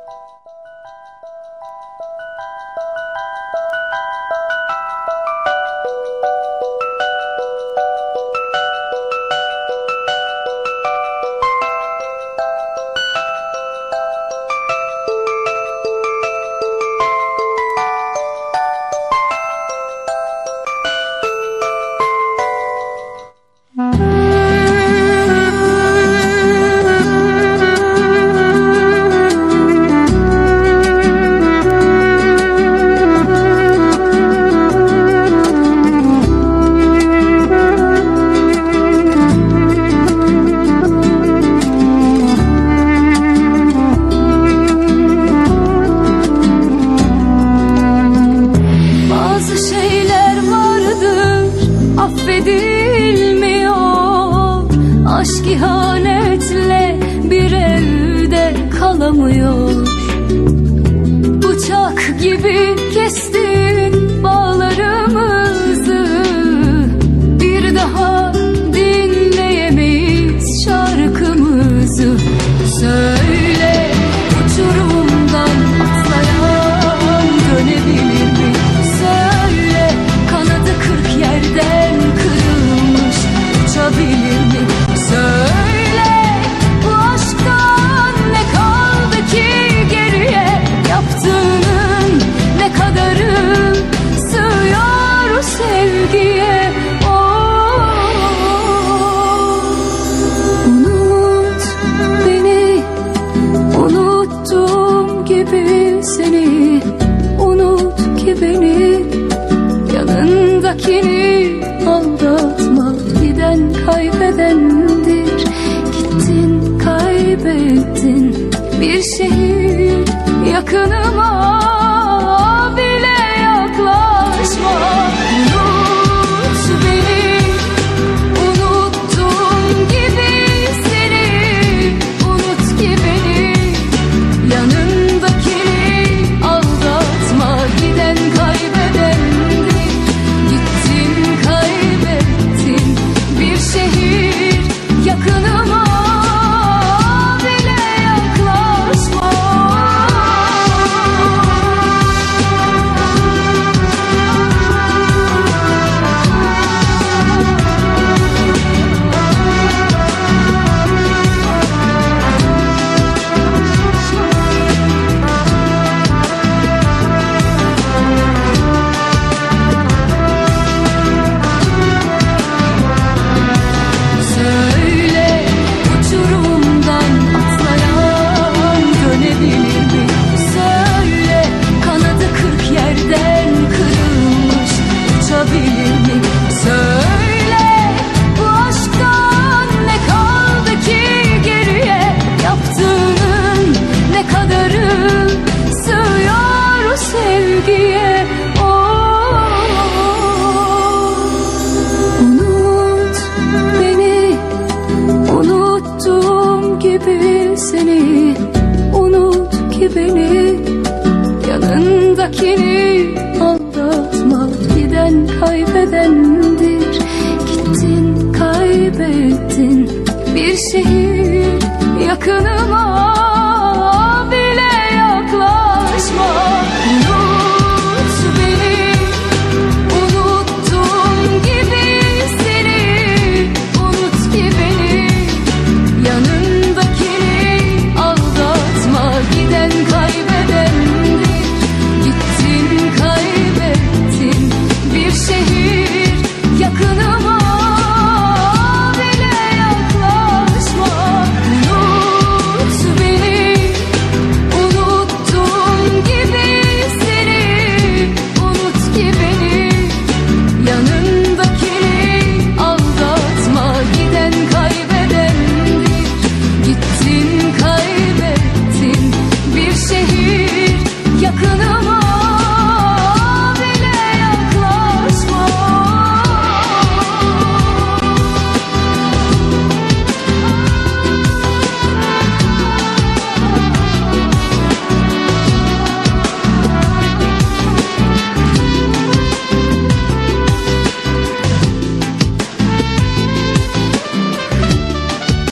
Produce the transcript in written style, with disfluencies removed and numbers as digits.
Affedilmiyor, aşk ihanetle bir evde kalamıyor. Bıçak gibi kestin bağlarımızı, bir daha dinleyemeyiz şarkımızı. Söyle, uçurumdan atlayan dönebilir mi? Söyle, kanadı 40 yerden kırılmış uçabilir mi? Söyle, bu aşktan ne kaldı ki geriye? Yaptığının ne kadarı sığıyor sevgiye? Unut beni, unuttuğum gibi seni. Unut ki beni, yanındakini aldatma. Giden kaybedendir, gittin kaybettin. Bir şehir yakınıma bile yaklaşma. Unut beni, unuttuğum gibi seni. Unut ki beni, yanındakini aldatma. Giden kaybedendir, gittin kaybettin. Bir şehir yakınıma bile yaklaşma. Söyle, uçurumdan atlayan dönebilir mi? Söyle, kanadı 40 yerden kırılmış uçabilir mi? Söyle, bu aşktan ne kaldı ki geriye? Yaptığının ne kadarı sığıyor sevgiye? Unut beni, unuttuğum gibi seni. Unut ki beni, yanındakini aldatma. Giden kaybedendir, gittin kaybettin. Bir şehir yakınıma